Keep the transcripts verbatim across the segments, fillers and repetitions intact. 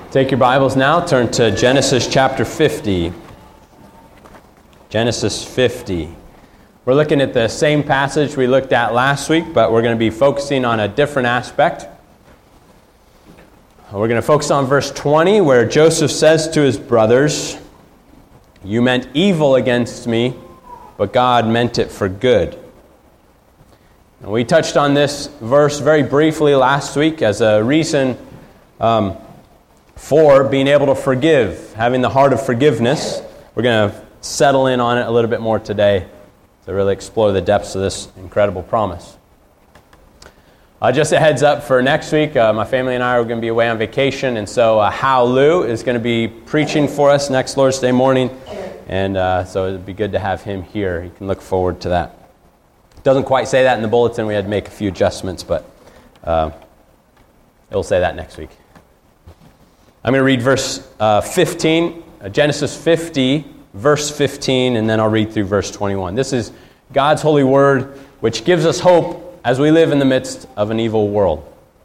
Take your Bibles now, turn to Genesis chapter fifty. Genesis fifty. We're looking at the same passage we looked at last week, but we're going to be focusing on a different aspect. We're going to focus on verse twenty, where Joseph says to his brothers, "You meant evil against me, but God meant it for good." And we touched on this verse very briefly last week as a reason um, for being able to forgive, having the heart of forgiveness. We're going to settle in on it a little bit more today to really explore the depths of this incredible promise. Uh, just a heads up for next week, uh, my family and I are going to be away on vacation, and so uh, Hal Liu is going to be preaching for us next Lord's Day morning, and uh, so it would be good to have him here. You can look forward to that. It doesn't quite say that in the bulletin. We had to make a few adjustments, but uh, it'll say that next week. I'm going to read verse uh, fifteen, uh, Genesis fifty, verse fifteen, and then I'll read through verse twenty-one. This is God's holy word, which gives us hope as we live in the midst of an evil world.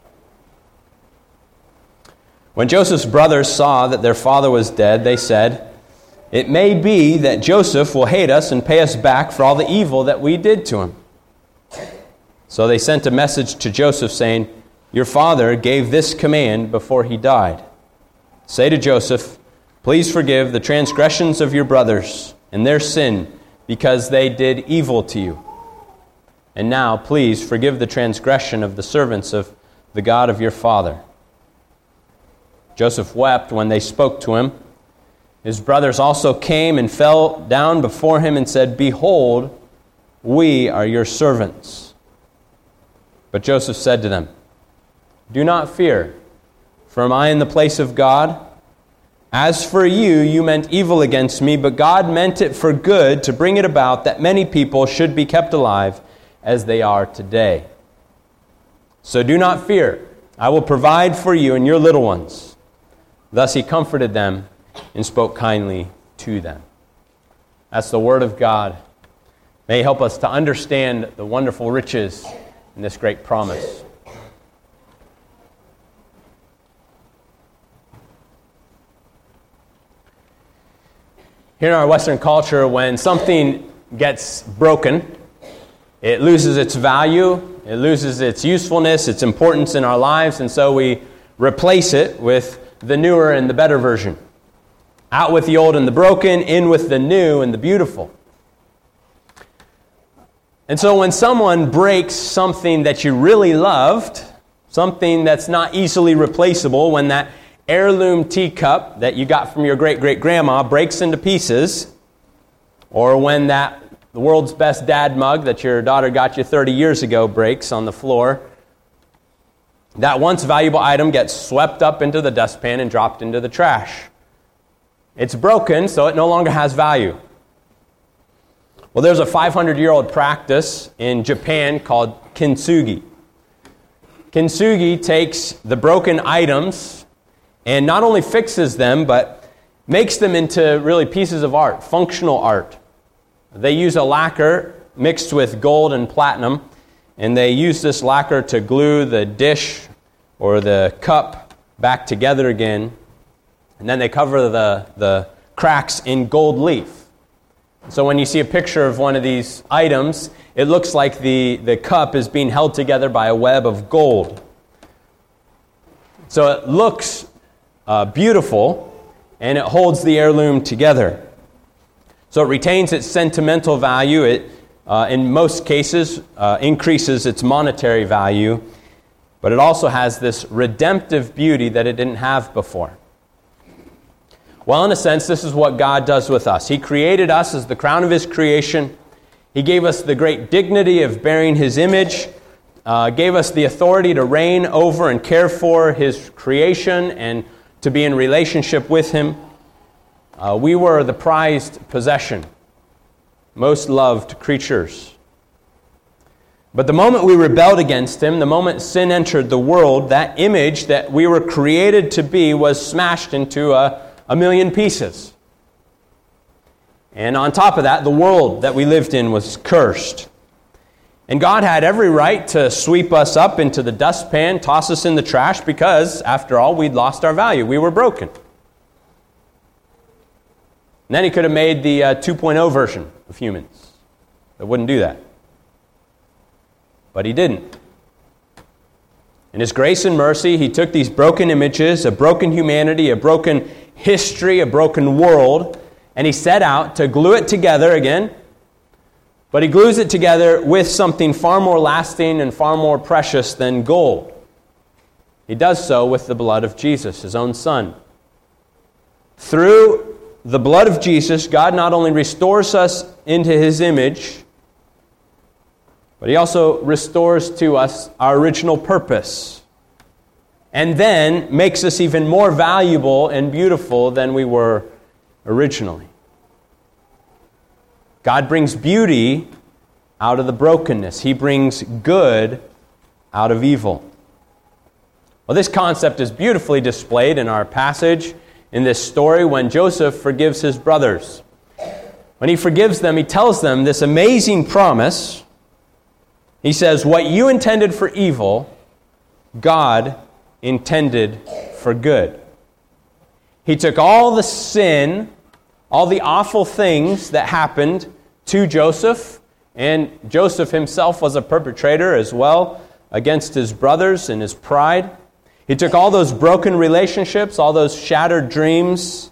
When Joseph's brothers saw that their father was dead, they said, "It may be that Joseph will hate us and pay us back for all the evil that we did to him." So they sent a message to Joseph saying, "Your father gave this command before he died. Say to Joseph, please forgive the transgressions of your brothers and their sin, because they did evil to you. And now, please forgive the transgression of the servants of the God of your father." Joseph wept when they spoke to him. His brothers also came and fell down before him and said, "Behold, we are your servants." But Joseph said to them, "Do not fear, for am I in the place of God? As for you, you meant evil against me, but God meant it for good, to bring it about that many people should be kept alive as they are today. So do not fear. I will provide for you and your little ones." Thus he comforted them and spoke kindly to them. That's the word of God. May He help us to understand the wonderful riches in this great promise. Here in our Western culture, when something gets broken, it loses its value, it loses its usefulness, its importance in our lives, and so we replace it with the newer and the better version. Out with the old and the broken, in with the new and the beautiful. And so when someone breaks something that you really loved, something that's not easily replaceable, when that heirloom teacup that you got from your great-great-grandma breaks into pieces, or when that the world's best dad mug that your daughter got you thirty years ago breaks on the floor, that once valuable item gets swept up into the dustpan and dropped into the trash. It's broken, so it no longer has value. Well, there's a five hundred year old practice in Japan called kintsugi. Kintsugi takes the broken items and not only fixes them, but makes them into really pieces of art, functional art. They use a lacquer mixed with gold and platinum, and they use this lacquer to glue the dish or the cup back together again, and then they cover the, the cracks in gold leaf. So when you see a picture of one of these items, it looks like the, the cup is being held together by a web of gold. So it looks Uh, beautiful, and it holds the heirloom together. So it retains its sentimental value. It, uh, in most cases, uh, increases its monetary value, but it also has this redemptive beauty that it didn't have before. Well, in a sense, this is what God does with us. He created us as the crown of His creation. He gave us the great dignity of bearing His image, uh, gave us the authority to reign over and care for His creation and to be in relationship with Him. Uh, we were the prized possession, most loved creatures. But the moment we rebelled against Him, the moment sin entered the world, that image that we were created to be was smashed into a, a million pieces. And on top of that, the world that we lived in was cursed. And God had every right to sweep us up into the dustpan, toss us in the trash, because, after all, we'd lost our value. We were broken. And then he could have made the uh, two point oh version of humans that wouldn't do that. But he didn't. In his grace and mercy, he took these broken images, a broken humanity, a broken history, a broken world, and he set out to glue it together again. But he glues it together with something far more lasting and far more precious than gold. He does so with the blood of Jesus, his own Son. Through the blood of Jesus, God not only restores us into his image, but he also restores to us our original purpose, and then makes us even more valuable and beautiful than we were originally. God brings beauty out of the brokenness. He brings good out of evil. Well, this concept is beautifully displayed in our passage in this story when Joseph forgives his brothers. When he forgives them, he tells them this amazing promise. He says, what you intended for evil, God intended for good. He took all the sin, all the awful things that happened to Joseph, and Joseph himself was a perpetrator as well against his brothers and his pride. He took all those broken relationships, all those shattered dreams,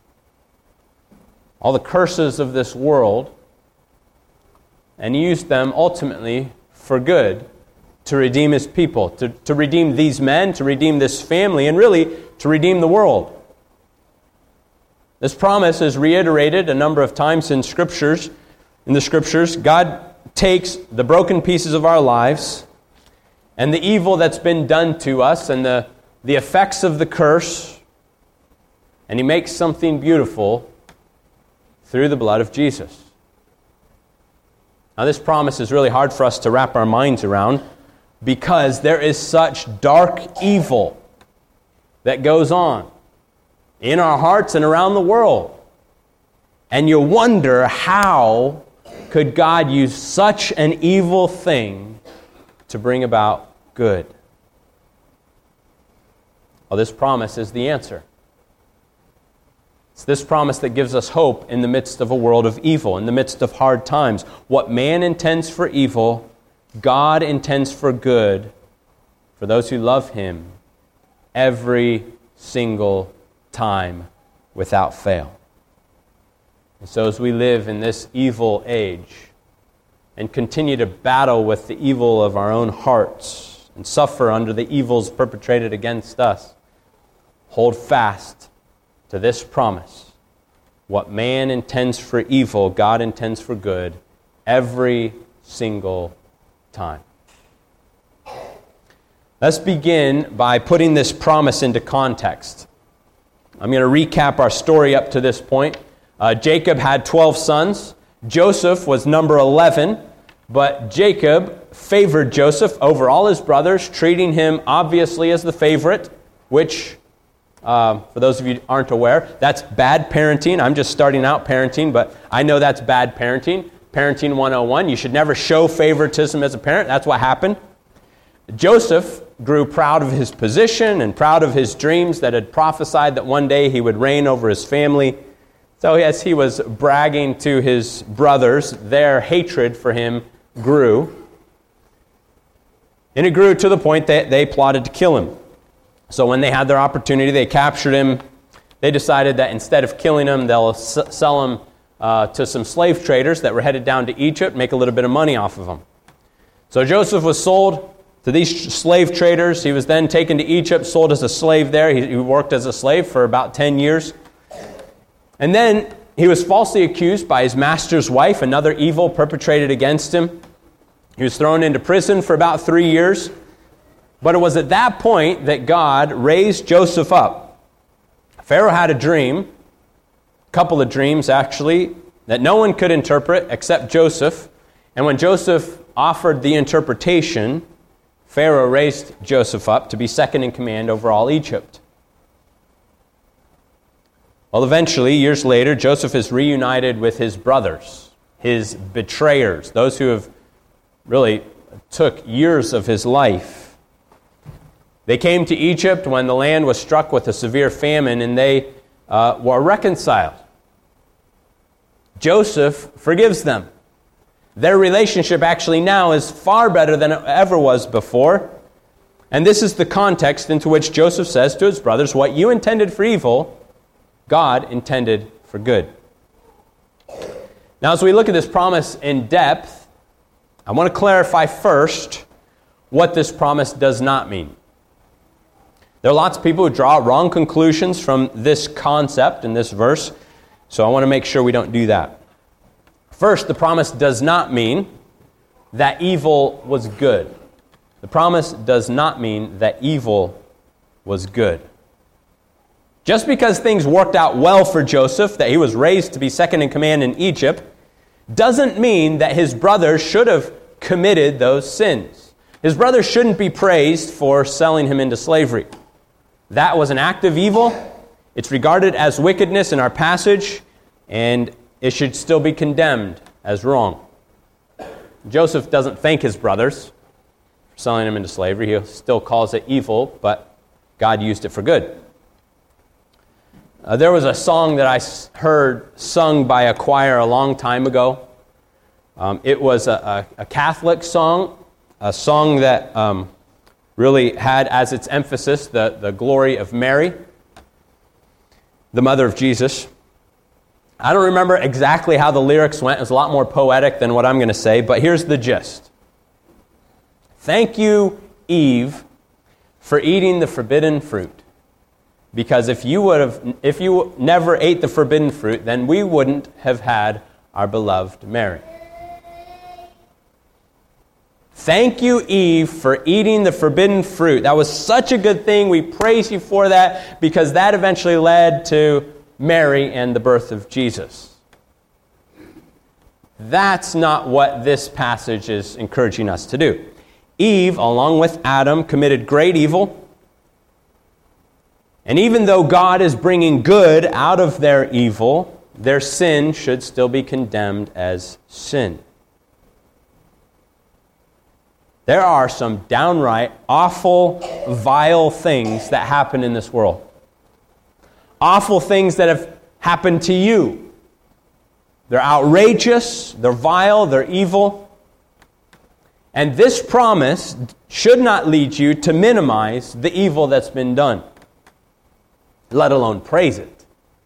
all the curses of this world, and used them ultimately for good, to redeem his people, to, to redeem these men, to redeem this family, and really to redeem the world. This promise is reiterated a number of times in scriptures. In the scriptures, God takes the broken pieces of our lives and the evil that's been done to us and the, the effects of the curse, and he makes something beautiful through the blood of Jesus. Now, this promise is really hard for us to wrap our minds around because there is such dark evil that goes on in our hearts and around the world. And you wonder, how could God use such an evil thing to bring about good? Well, this promise is the answer. It's this promise that gives us hope in the midst of a world of evil, in the midst of hard times. What man intends for evil, God intends for good for those who love him every single time without fail. And so as we live in this evil age and continue to battle with the evil of our own hearts and suffer under the evils perpetrated against us, hold fast to this promise. What man intends for evil, God intends for good every single time. Let's begin by putting this promise into context. I'm going to recap our story up to this point. Uh, Jacob had twelve sons. Joseph was number eleven, but Jacob favored Joseph over all his brothers, treating him obviously as the favorite, which, uh, for those of you who aren't aware, that's bad parenting. I'm just starting out parenting, but I know that's bad parenting. Parenting one oh one, you should never show favoritism as a parent. That's what happened. Joseph grew proud of his position and proud of his dreams that had prophesied that one day he would reign over his family. So as he was bragging to his brothers, their hatred for him grew. And it grew to the point that they plotted to kill him. So when they had their opportunity, they captured him. They decided that instead of killing him, they'll s- sell him uh, to some slave traders that were headed down to Egypt, make a little bit of money off of him. So Joseph was sold to these slave traders. He was then taken to Egypt, sold as a slave there. He, he worked as a slave for about ten years. And then he was falsely accused by his master's wife, another evil perpetrated against him. He was thrown into prison for about three years. But it was at that point that God raised Joseph up. Pharaoh had a dream, a couple of dreams actually, that no one could interpret except Joseph. And when Joseph offered the interpretation, Pharaoh raised Joseph up to be second in command over all Egypt. Well, eventually, years later, Joseph is reunited with his brothers, his betrayers, those who have really took years of his life. They came to Egypt when the land was struck with a severe famine, and they uh, were reconciled. Joseph forgives them. Their relationship actually now is far better than it ever was before. And this is the context into which Joseph says to his brothers, what you intended for evil, God intended for good. Now, as we look at this promise in depth, I want to clarify first what this promise does not mean. There are lots of people who draw wrong conclusions from this concept in this verse, so I want to make sure we don't do that. First, the promise does not mean that evil was good. The promise does not mean that evil was good. Just because things worked out well for Joseph, that he was raised to be second in command in Egypt, doesn't mean that his brothers should have committed those sins. His brothers shouldn't be praised for selling him into slavery. That was an act of evil. It's regarded as wickedness in our passage, and it should still be condemned as wrong. Joseph doesn't thank his brothers for selling him into slavery. He still calls it evil, but God used it for good. Uh, there was a song that I heard sung by a choir a long time ago. Um, it was a, a, a Catholic song, a song that um, really had as its emphasis the, the glory of Mary, the mother of Jesus. I don't remember exactly how the lyrics went. It was a lot more poetic than what I'm going to say, but here's the gist. Thank you, Eve, for eating the forbidden fruit. Because if you would have, if you never ate the forbidden fruit, then we wouldn't have had our beloved Mary. Thank you, Eve, for eating the forbidden fruit. That was such a good thing. We praise you for that because that eventually led to Mary and the birth of Jesus. That's not what this passage is encouraging us to do. Eve, along with Adam, committed great evil. And even though God is bringing good out of their evil, their sin should still be condemned as sin. There are some downright awful, vile things that happen in this world. Awful things that have happened to you. They're outrageous, they're vile, they're evil. And this promise should not lead you to minimize the evil that's been done, let alone praise it.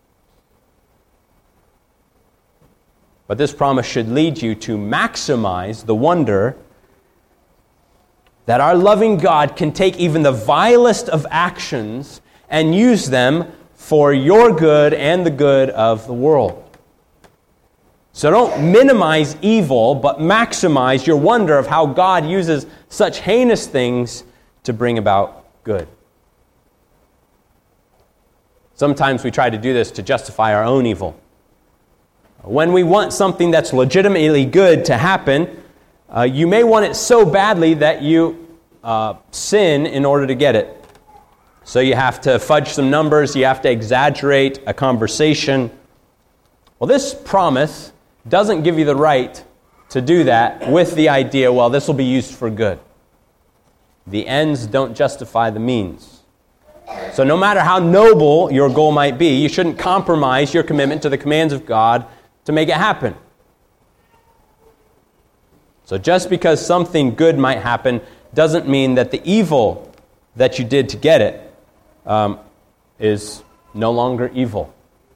But this promise should lead you to maximize the wonder that our loving God can take even the vilest of actions and use them for your good and the good of the world. So don't minimize evil, but maximize your wonder of how God uses such heinous things to bring about good. Sometimes we try to do this to justify our own evil. When we want something that's legitimately good to happen, uh, you may want it so badly that you uh, sin in order to get it. So you have to fudge some numbers, you have to exaggerate a conversation. Well, this promise doesn't give you the right to do that with the idea, well, this will be used for good. The ends don't justify the means. So no matter how noble your goal might be, you shouldn't compromise your commitment to the commands of God to make it happen. So just because something good might happen doesn't mean that the evil that you did to get it um, is no longer evil.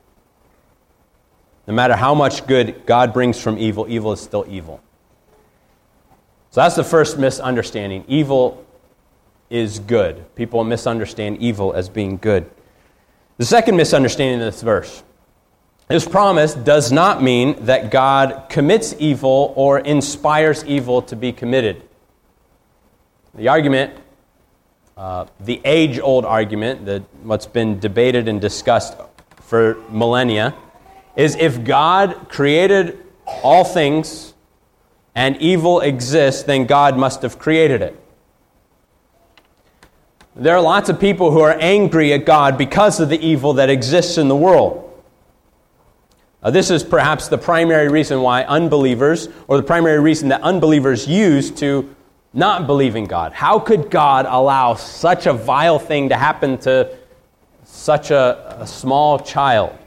No matter how much good God brings from evil, evil is still evil. So that's the first misunderstanding. Evil is good. People misunderstand evil as being good. The second misunderstanding of this verse. This promise does not mean that God commits evil or inspires evil to be committed. The argument, uh, the age-old argument, that what's been debated and discussed for millennia, is if God created all things and evil exists, then God must have created it. There are lots of people who are angry at God because of the evil that exists in the world. Uh, this is perhaps the primary reason why unbelievers, or the primary reason that unbelievers use to not believe in God. How could God allow such a vile thing to happen to such a, a small child?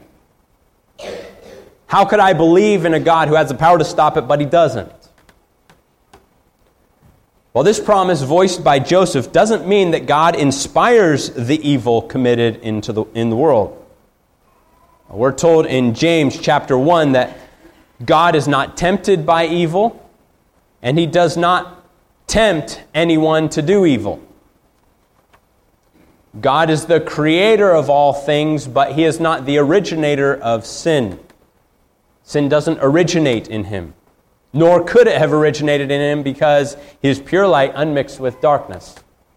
How could I believe in a God who has the power to stop it, but he doesn't? Well, this promise voiced by Joseph doesn't mean that God inspires the evil committed into the, in the world. We're told in James chapter one that God is not tempted by evil, and he does not tempt anyone to do evil. God is the creator of all things, but he is not the originator of sin. Sin doesn't originate in him, nor could it have originated in him because he is pure light unmixed with darkness.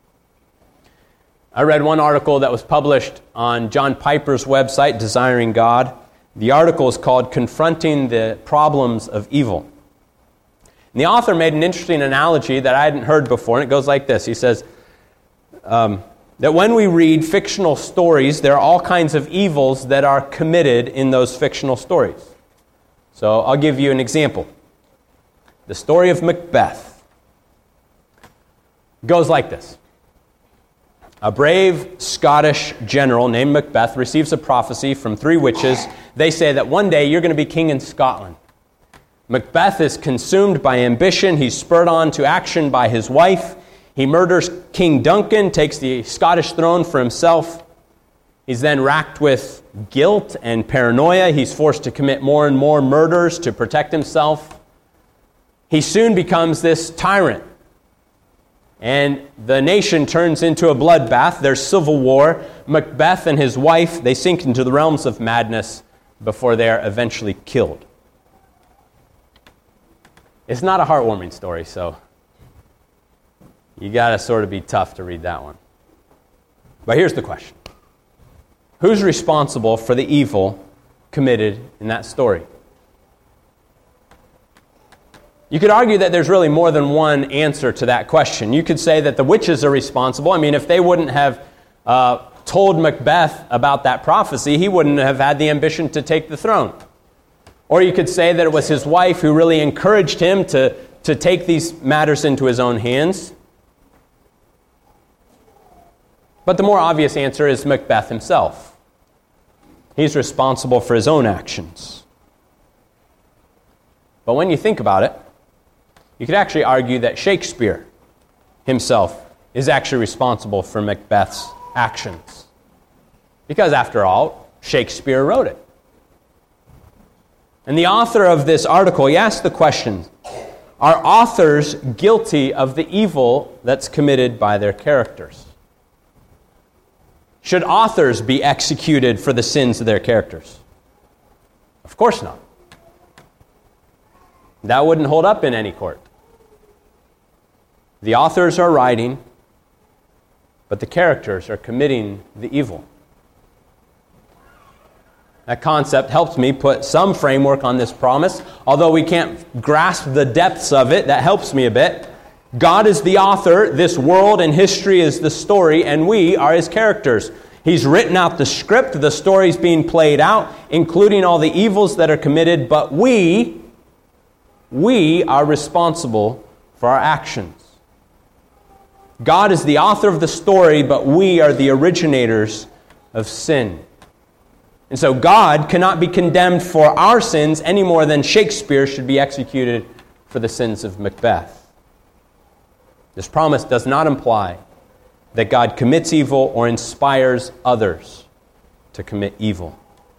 I read one article that was published on John Piper's website, Desiring God. The article is called Confronting the Problems of Evil. And the author made an interesting analogy that I hadn't heard before, and it goes like this. He says um, that when we read fictional stories, there are all kinds of evils that are committed in those fictional stories. So I'll give you an example. The story of Macbeth goes like this. A brave Scottish general named Macbeth receives a prophecy from three witches. They say that one day you're going to be king in Scotland. Macbeth is consumed by ambition. He's spurred on to action by his wife. He murders King Duncan, takes the Scottish throne for himself. He's then racked with guilt and paranoia. He's forced to commit more and more murders to protect himself. He soon becomes this tyrant. And the nation turns into a bloodbath. There's civil war. Macbeth and his wife, they sink into the realms of madness before they are eventually killed. It's not a heartwarming story, so you got to sort of be tough to read that one. But here's the question. Who's responsible for the evil committed in that story? You could argue that there's really more than one answer to that question. You could say that the witches are responsible. I mean, if they wouldn't have uh, told Macbeth about that prophecy, he wouldn't have had the ambition to take the throne. Or you could say that it was his wife who really encouraged him to, to take these matters into his own hands. But the more obvious answer is Macbeth himself. He's responsible for his own actions. But when you think about it, you could actually argue that Shakespeare himself is actually responsible for Macbeth's actions. Because after all, Shakespeare wrote it. And the author of this article, he asked the question, are authors guilty of the evil that's committed by their characters? Should authors be executed for the sins of their characters? Of course not. That wouldn't hold up in any court. The authors are writing, but the characters are committing the evil. That concept helps me put some framework on this promise. Although we can't grasp the depths of it, that helps me a bit. God is the author, this world and history is the story, and we are his characters. He's written out the script, the story's being played out, including all the evils that are committed, but we, we are responsible for our actions. God is the author of the story, but we are the originators of sin. And so God cannot be condemned for our sins any more than Shakespeare should be executed for the sins of Macbeth. This promise does not imply that God commits evil or inspires others to commit evil.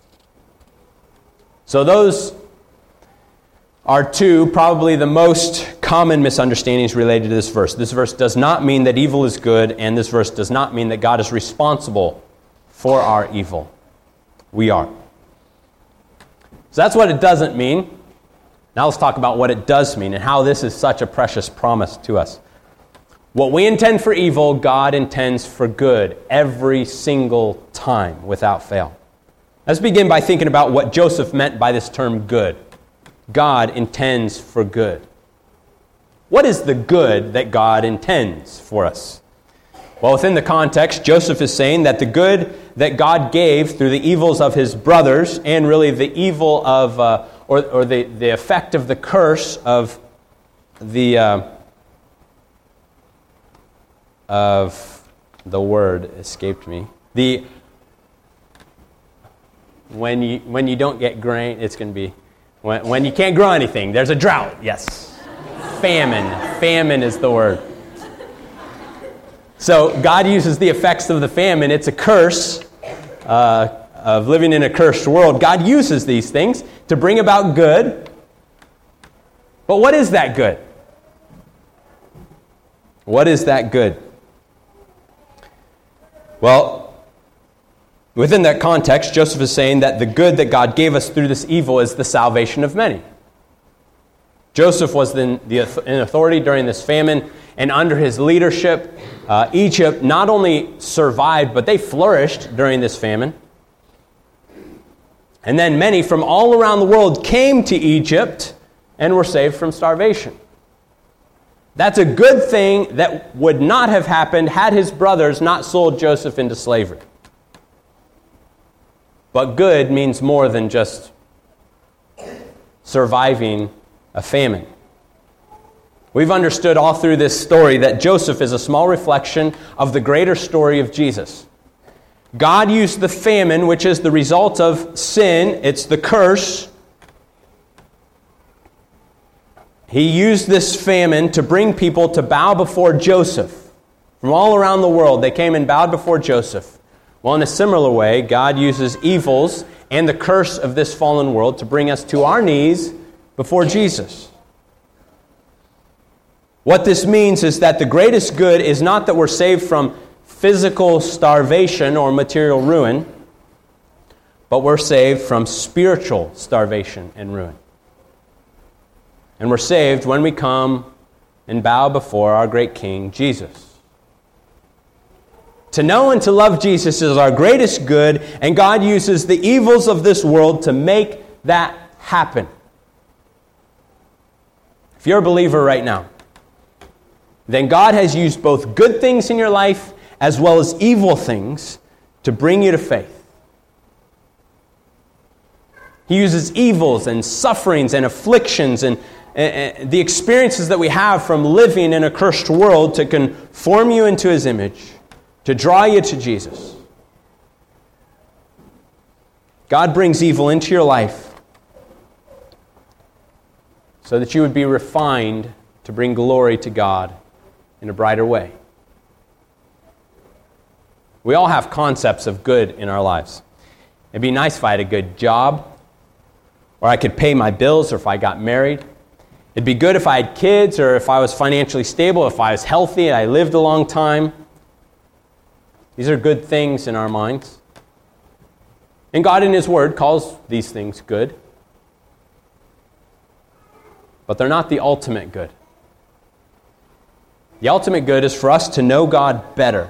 So those are two, probably the most common misunderstandings related to this verse. This verse does not mean that evil is good, and this verse does not mean that God is responsible for our evil. We are. So that's what it doesn't mean. Now let's talk about what it does mean and how this is such a precious promise to us. What we intend for evil, God intends for good every single time without fail. Let's begin by thinking about what Joseph meant by this term good. God intends for good. What is the good that God intends for us? Well, within the context, Joseph is saying that the good that God gave through the evils of his brothers, and really the evil of, uh, or, or the, the effect of the curse of the, uh, of the word escaped me. The, when you, when you don't get grain, it's going to be, when, when you can't grow anything, there's a drought, yes. Famine. Famine is the word. So God uses the effects of the famine. It's a curse uh, of living in a cursed world. God uses these things to bring about good. But what is that good? What is that good? Well, within that context, Joseph is saying that the good that God gave us through this evil is the salvation of many. Joseph was in, the, in authority during this famine, and under his leadership, uh, Egypt not only survived, but they flourished during this famine. And then many from all around the world came to Egypt and were saved from starvation. That's a good thing that would not have happened had his brothers not sold Joseph into slavery. But good means more than just surviving a famine. We've understood all through this story that Joseph is a small reflection of the greater story of Jesus. God used the famine, which is the result of sin. It's the curse. He used this famine to bring people to bow before Joseph. From all around the world, they came and bowed before Joseph. Well, in a similar way, God uses evils and the curse of this fallen world to bring us to our knees before Jesus. What this means is that the greatest good is not that we're saved from physical starvation or material ruin, but we're saved from spiritual starvation and ruin. And we're saved when we come and bow before our great King, Jesus. To know and to love Jesus is our greatest good, and God uses the evils of this world to make that happen. If you're a believer right now, then God has used both good things in your life as well as evil things to bring you to faith. He uses evils and sufferings and afflictions and, and the experiences that we have from living in a cursed world to conform you into His image, to draw you to Jesus. God brings evil into your life so that you would be refined to bring glory to God in a brighter way. We all have concepts of good in our lives. It'd be nice if I had a good job, or I could pay my bills, or if I got married. It'd be good if I had kids, or if I was financially stable, if I was healthy and I lived a long time. These are good things in our minds. And God in His Word calls these things good. But they're not the ultimate good. The ultimate good is for us to know God better.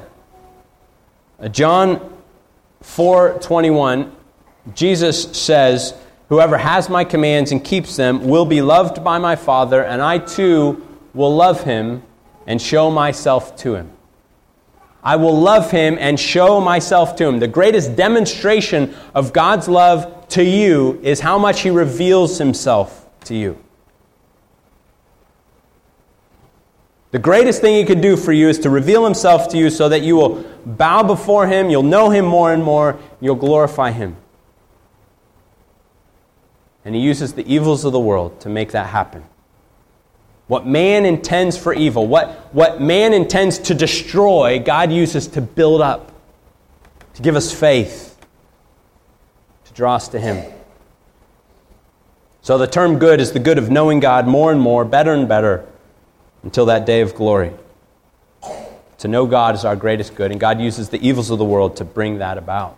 John four twenty-one, Jesus says, "Whoever has my commands and keeps them will be loved by my Father, and I too will love him and show myself to him." I will love him and show myself to him. The greatest demonstration of God's love to you is how much He reveals Himself to you. The greatest thing He could do for you is to reveal Himself to you so that you will bow before Him, you'll know Him more and more, you'll glorify Him. And He uses the evils of the world to make that happen. What man intends for evil, what, what man intends to destroy, God uses to build up, to give us faith, to draw us to Him. So the term good is the good of knowing God more and more, better and better, until that day of glory. To know God is our greatest good, and God uses the evils of the world to bring that about.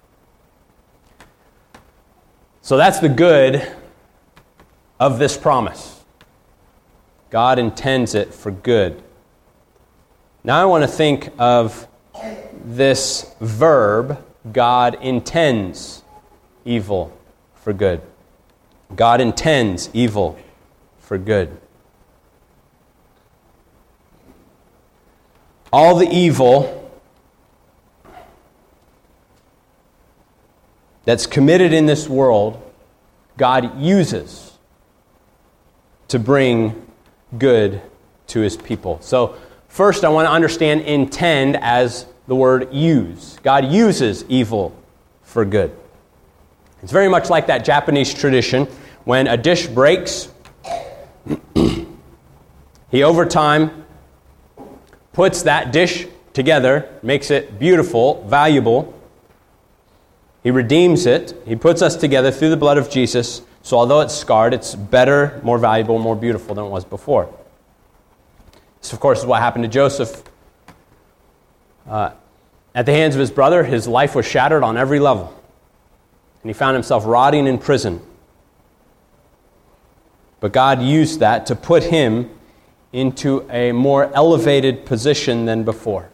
So that's the good of this promise. God intends it for good. Now I want to think of this verb, God intends evil for good. God intends evil for good. All the evil that's committed in this world, God uses to bring good to his people. So first I want to understand intend as the word use. God uses evil for good. It's very much like that Japanese tradition. When a dish breaks, he over time puts that dish together, makes it beautiful, valuable. He redeems it. He puts us together through the blood of Jesus. So although it's scarred, it's better, more valuable, more beautiful than it was before. This, of course, is what happened to Joseph. Uh, at the hands of his brother, his life was shattered on every level. And he found himself rotting in prison. But God used that to put him into a more elevated position than before.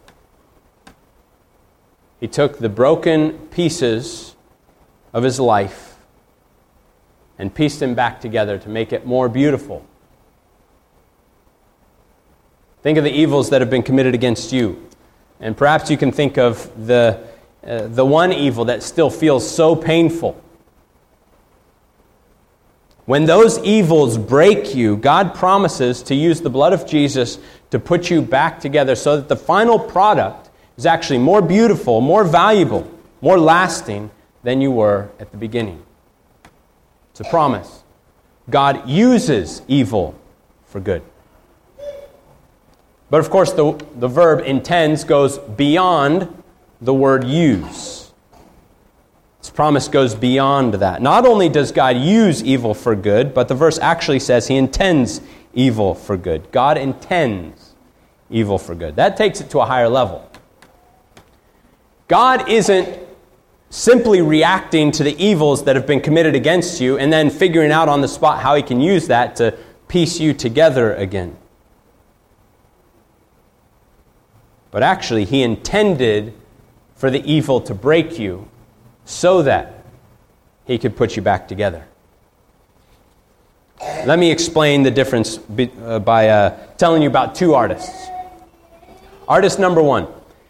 He took the broken pieces of his life and pieced them back together to make it more beautiful. Think of the evils that have been committed against you. And perhaps you can think of the, uh, the one evil that still feels so painful. When those evils break you, God promises to use the blood of Jesus to put you back together so that the final product is actually more beautiful, more valuable, more lasting than you were at the beginning. It's a promise. God uses evil for good. But of course, the, the verb intends goes beyond the word use. This promise goes beyond that. Not only does God use evil for good, but the verse actually says he intends evil for good. God intends evil for good. That takes it to a higher level. God isn't simply reacting to the evils that have been committed against you and then figuring out on the spot how he can use that to piece you together again. But actually, he intended for the evil to break you so that he could put you back together. Let me explain the difference by uh, telling you about two artists. Artist number one.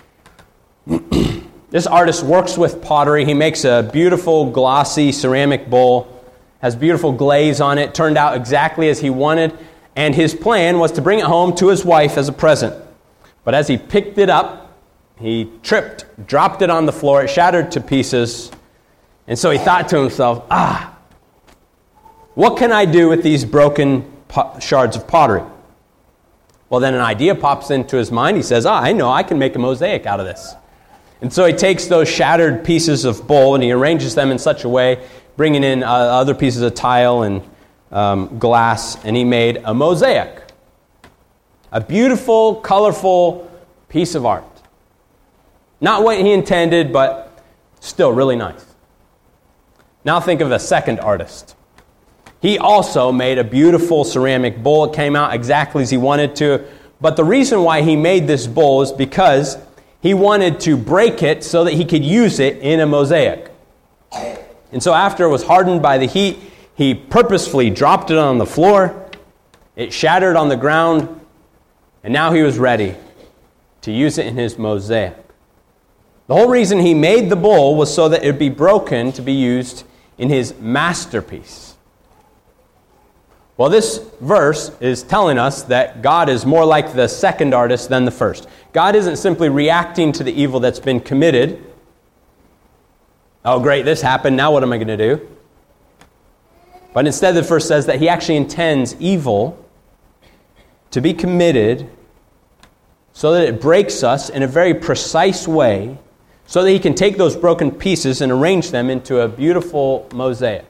This artist works with pottery. He makes a beautiful, glossy ceramic bowl, has beautiful glaze on it, turned out exactly as he wanted, and his plan was to bring it home to his wife as a present. But as he picked it up, he tripped, dropped it on the floor, it shattered to pieces, and so he thought to himself, ah, what can I do with these broken po- shards of pottery? Well, then an idea pops into his mind. He says, ah, I know, I can make a mosaic out of this. And so he takes those shattered pieces of bowl and he arranges them in such a way, bringing in uh, other pieces of tile and um, glass, and he made a mosaic. A beautiful, colorful piece of art. Not what he intended, but still really nice. Now think of a second artist. He also made a beautiful ceramic bowl. It came out exactly as he wanted to. But the reason why he made this bowl is because he wanted to break it so that he could use it in a mosaic. And so after it was hardened by the heat, he purposefully dropped it on the floor. It shattered on the ground. And now he was ready to use it in his mosaic. The whole reason he made the bowl was so that it would be broken to be used in his masterpiece. Well, this verse is telling us that God is more like the second artist than the first. God isn't simply reacting to the evil that's been committed. Oh, great, this happened, now what am I going to do? But instead, the verse says that he actually intends evil to be committed so that it breaks us in a very precise way, so that he can take those broken pieces and arrange them into a beautiful mosaic.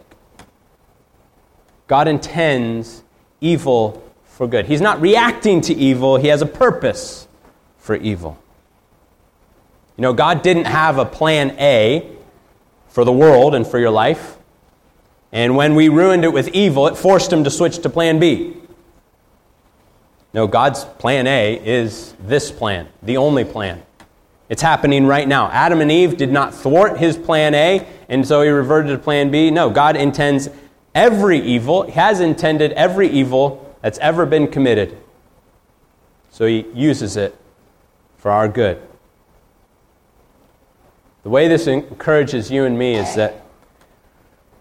God intends evil for good. He's not reacting to evil. He has a purpose for evil. You know, God didn't have a plan A for the world and for your life. And when we ruined it with evil, it forced him to switch to plan B. No, God's plan A is this plan, the only plan. It's happening right now. Adam and Eve did not thwart his plan A, and so he reverted to plan B. No, God intends every evil, He has intended every evil that's ever been committed. So he uses it for our good. The way this encourages you and me is that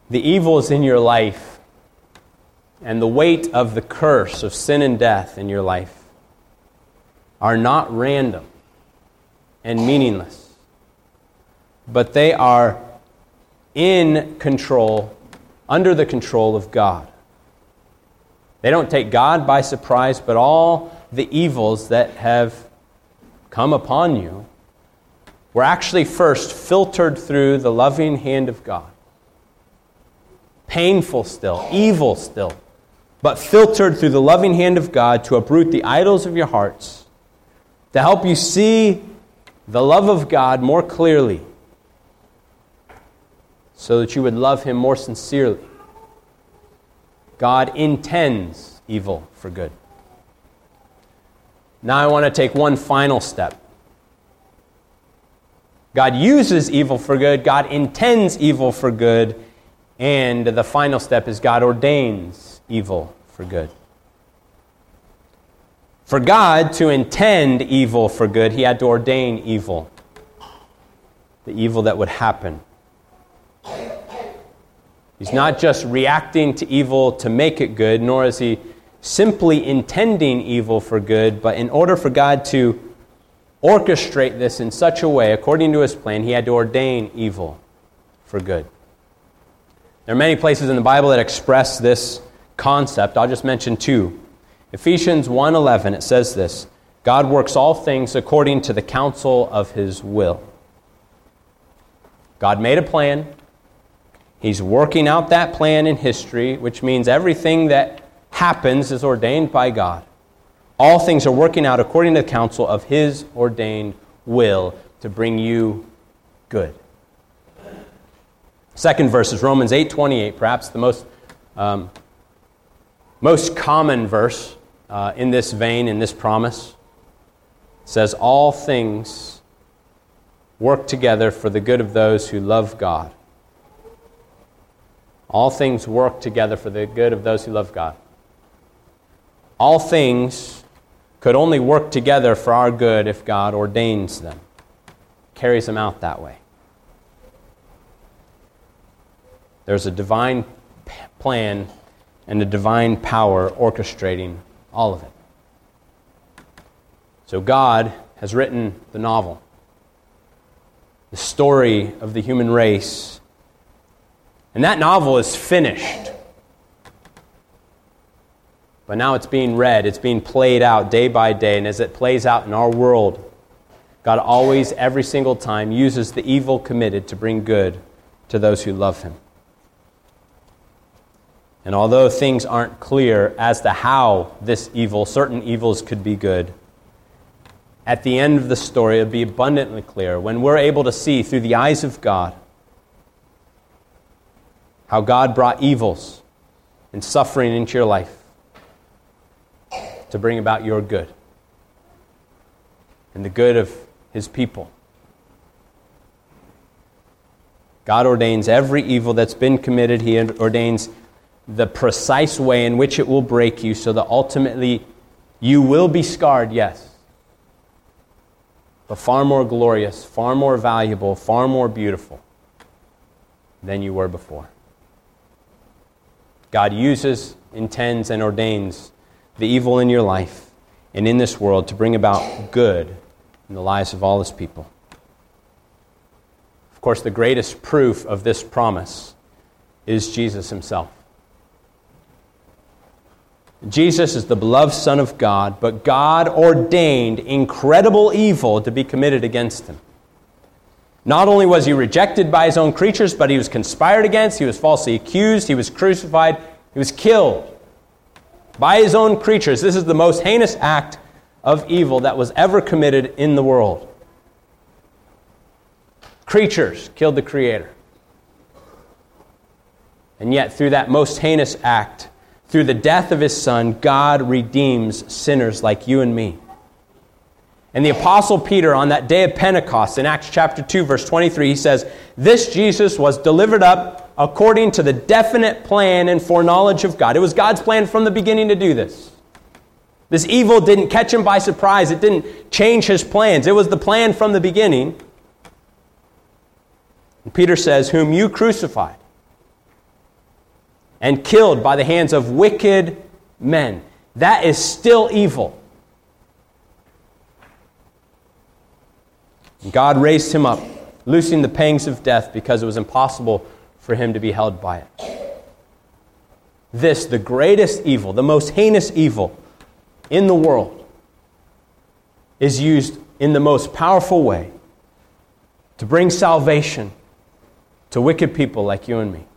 the evils in your life and the weight of the curse of sin and death in your life are not random and meaningless, but they are in control, under the control of God. They don't take God by surprise, but all the evils that have come upon you were actually first filtered through the loving hand of God. Painful still, evil still, but filtered through the loving hand of God to uproot the idols of your hearts, to help you see the love of God more clearly, so that you would love Him more sincerely. God intends evil for good. Now I want to take one final step. God uses evil for good, God intends evil for good, and the final step is God ordains evil for good. For God to intend evil for good, He had to ordain evil, the evil that would happen. He's not just reacting to evil to make it good, nor is He simply intending evil for good, but in order for God to orchestrate this in such a way, according to His plan, He had to ordain evil for good. There are many places in the Bible that express this concept. I'll just mention two. Ephesians one eleven, it says this: God works all things according to the counsel of His will. God made a plan. He's working out that plan in history, which means everything that happens is ordained by God. All things are working out according to the counsel of His ordained will to bring you good. Second verse is Romans eight twenty-eight, perhaps the most um, most common verse uh, in this vein, in this promise. It says, all things work together for the good of those who love God. All things work together for the good of those who love God. All things could only work together for our good if God ordains them, carries them out that way. There's a divine plan and a divine power orchestrating all of it. So God has written the novel, the story of the human race, and that novel is finished. But now it's being read, it's being played out day by day, and as it plays out in our world, God always, every single time, uses the evil committed to bring good to those who love Him. And although things aren't clear as to how this evil, certain evils could be good, at the end of the story it'll be abundantly clear when we're able to see through the eyes of God how God brought evils and suffering into your life to bring about your good and the good of His people. God ordains every evil that's been committed. He ordains the precise way in which it will break you so that ultimately you will be scarred, yes, but far more glorious, far more valuable, far more beautiful than you were before. God uses, intends, and ordains the evil in your life and in this world to bring about good in the lives of all His people. Of course, the greatest proof of this promise is Jesus Himself. Jesus is the beloved Son of God, but God ordained incredible evil to be committed against Him. Not only was He rejected by His own creatures, but He was conspired against, He was falsely accused, He was crucified, He was killed by His own creatures. This is the most heinous act of evil that was ever committed in the world. Creatures killed the Creator. And yet, through that most heinous act, through the death of His Son, God redeems sinners like you and me. And the Apostle Peter, on that day of Pentecost, in Acts chapter two, verse twenty-three, he says, "This Jesus was delivered up according to the definite plan and foreknowledge of God." It was God's plan from the beginning to do this. This evil didn't catch Him by surprise. It didn't change His plans. It was the plan from the beginning. And Peter says, "Whom you crucified, and killed by the hands of wicked men. That is still evil. God raised him up, loosing the pangs of death because it was impossible for him to be held by it. This, the greatest evil, the most heinous evil in the world, is used in the most powerful way to bring salvation to wicked people like you and me.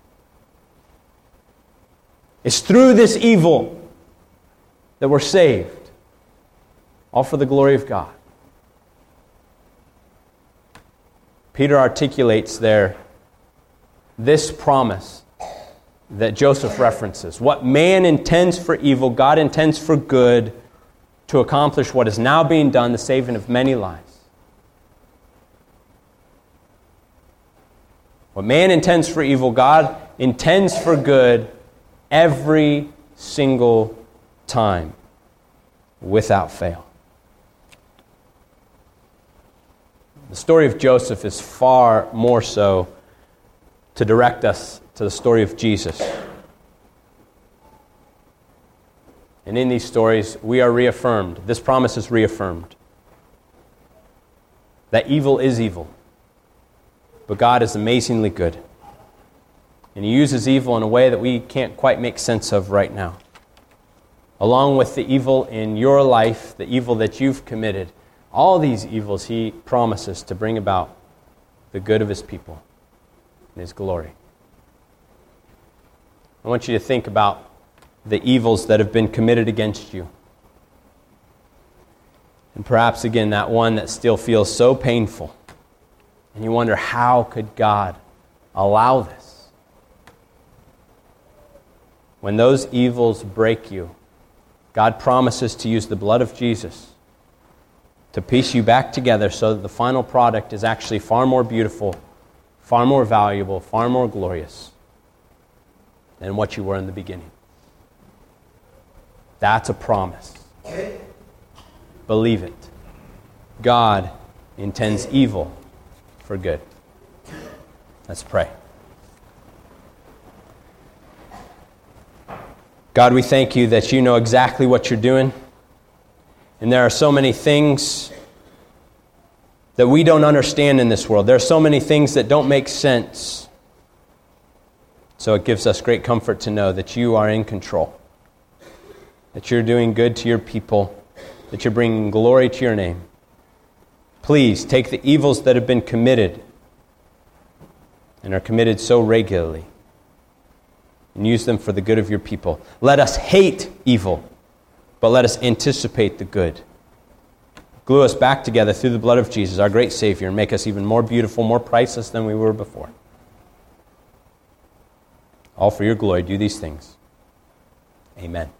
It's through this evil that we're saved, all for the glory of God. Peter articulates there this promise that Joseph references. What man intends for evil, God intends for good to accomplish what is now being done, the saving of many lives. What man intends for evil, God intends for good every single time, without fail. The story of Joseph is far more so to direct us to the story of Jesus. And in these stories, we are reaffirmed. This promise is reaffirmed. That evil is evil. But God is amazingly good. And He uses evil in a way that we can't quite make sense of right now. Along with the evil in your life, the evil that you've committed, all these evils He promises to bring about the good of His people and His glory. I want you to think about the evils that have been committed against you. And perhaps again, that one that still feels so painful. And you wonder, how could God allow this? When those evils break you, God promises to use the blood of Jesus to piece you back together so that the final product is actually far more beautiful, far more valuable, far more glorious than what you were in the beginning. That's a promise. Believe it. God intends evil for good. Let's pray. God, we thank You that You know exactly what You're doing. And there are so many things that we don't understand in this world. There are so many things that don't make sense. So it gives us great comfort to know that You are in control, that You're doing good to Your people, that You're bringing glory to Your name. Please take the evils that have been committed and are committed so regularly and use them for the good of Your people. Let us hate evil, but let us anticipate the good. Glue us back together through the blood of Jesus, our great Savior, and make us even more beautiful, more priceless than we were before. All for Your glory, do these things. Amen.